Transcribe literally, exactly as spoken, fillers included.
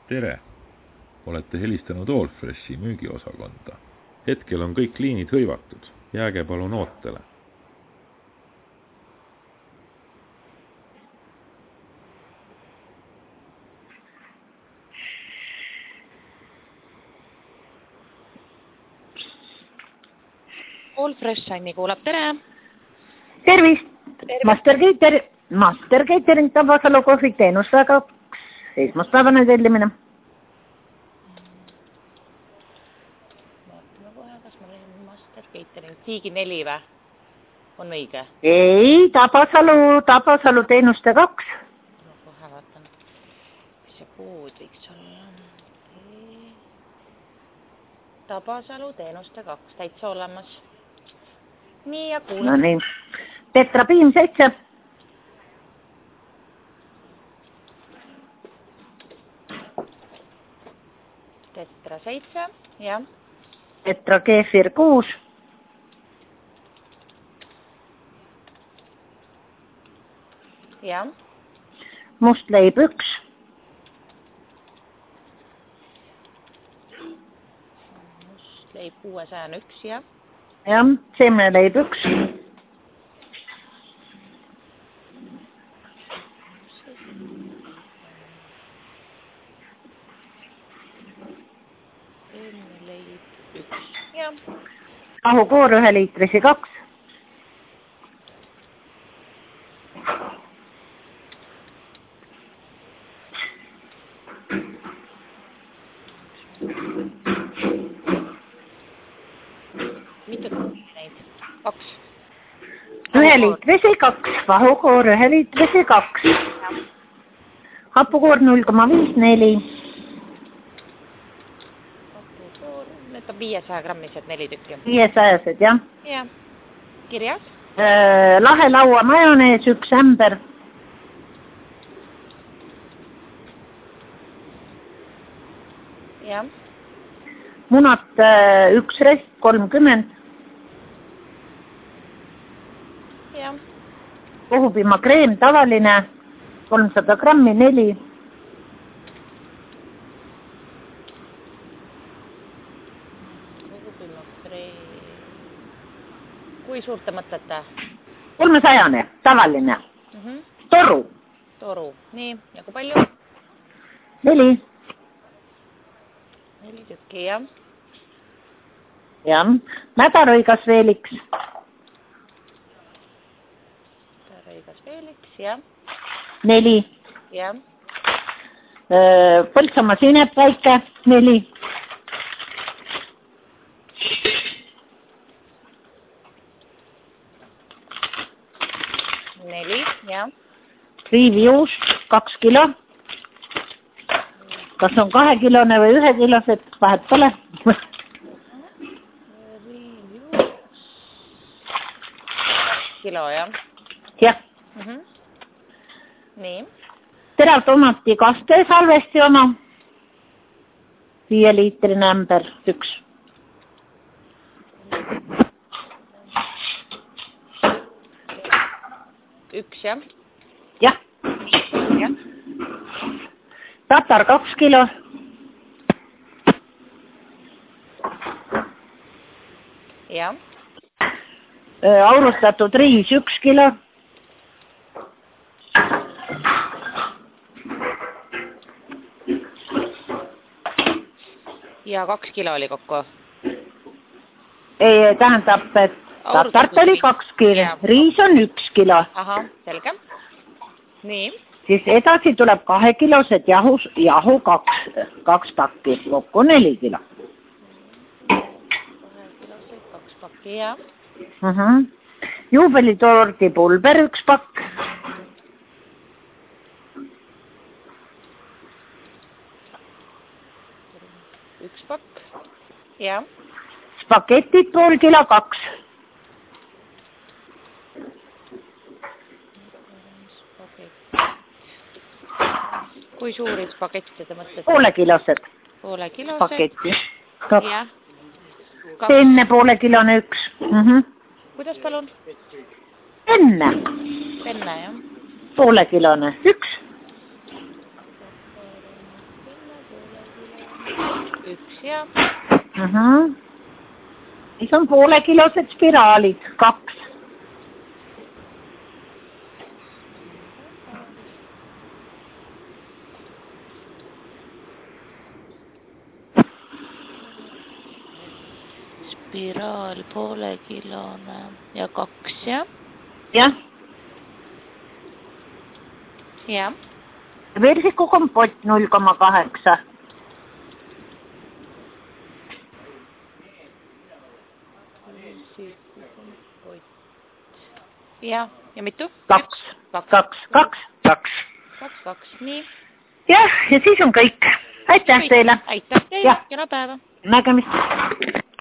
Tere! Olete helistanud Allfreshi müügiosakonda. Hetkel on kõik liinid hõivatud. Jääge palun ootele. Allfresh Anni kuulab, tere! Tervist! Master Catering, Master Catering Tabasalu kohvik teenusega esmaspäevane tellimine. Vaatame kohe, kas ma olen Master Catering. Tiigi neli või? On õige? Ei, Tabasalu, Tabasalu teenuste kaks. Ma kohe vaatan, mis see kood võiks olla. Tabasalu teenuste kaks, täitsa olemas. Nii ja kuulab. No nii. Petra Piim seitse. Tetra seitse, jah. Petra Keefir kuus. Jah. Mustleib üks. Mustleib kuuesaja on üks, jah. Jah, seemneleib üks. Seemneleib üks, jah. Ahukoor ühe liitrisi kaks. Mitu neid? Kaks. Ühe liitrisi kaks. Vahukoor ühe liitrisi kaks. Hapukoor null koma viis neli. Hapukoor, need on viiesaja grammised neli tükki. viiesajased, jah. Jah. Kirjas? Lahe laua majonees üks ämber. Jah. Munat üks rest kolmkümmend. Jah. Kohupima kreem tavaline kolmsada grammi neli. Kohupima kreem. Kui suurt te mõtlete? kolmesajane, tavaline. Mm -hmm. Toru. Toru. Nii, ja kui palju? Neli. Neli tükki, jah. Jah. Mädarõigas veeliks. Mädarõigas veeliks, jah. Neli. Jah. Põltsamaa sinep väike. Neli. Neli, jah. Riivijuust kaks kilo. Kas on kahekilone või ühekilosed? Vahet pole. Kilo, jah. Jah. Mm -hmm. Nii. Terav tomati kaste salvesti oma. Viie liitrine ämber, üks. Üks, jah. Jah. Jah. Tatar kaks kilo. Jah. Aurustatud riis üks kilo. Ja kaks kilo oli kokku. Ei, tähendab, et tatart oli kaks kilo. Riis on üks kilo. Aha, selge. Nii. Siis edasi tuleb kahekilosed jahu, jahu kaks, kaks pakki. Kokku neli kilo. Kahekilosed kaks pakki, jah. Uh -huh. Juubelitordi pulber üks pakk. Üks pakk, jah. Spaketid pool kilo kaks. Kui suuri spagette te mõtlete? Poole kilosed. Poole kilosed. Paketti. Jah. Enne poole kilone üks. Uh -huh. Kuidas palun? Enne. Enne, jah. Poole kilone üks. üks ja Mhm. Siis on poolekilosed spiraalid, kaks. spiraal poolekilone ja kaks ja Jah. ja Versikukompott null koma kaheksa. ja ja mitu? Kaks, kaks, kaks, kaks, kaks. Kaks, kaks, nii. Jah, ja siis on kõik. Aitäh Kõik. teile. Aitäh teile, Jah. kena päeva. Nägemist.